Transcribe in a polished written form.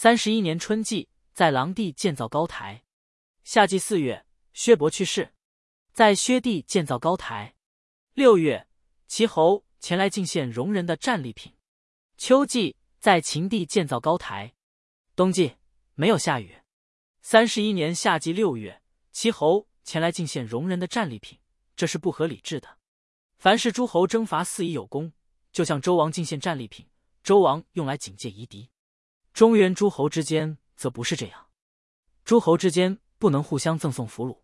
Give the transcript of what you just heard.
31年春季，在狼地建造高台。夏季4月，薛伯去世，在薛地建造高台。6月，齐侯前来进献戎人的战利品。秋季，在秦地建造高台。冬季没有下雨。31年夏季6月，齐侯前来进献戎人的战利品，这是不合理制的。凡是诸侯征伐4夷有功，就向周王进献战利品，周王用来警戒夷狄。中原诸侯之间则不是这样，诸侯之间不能互相赠送俘虏。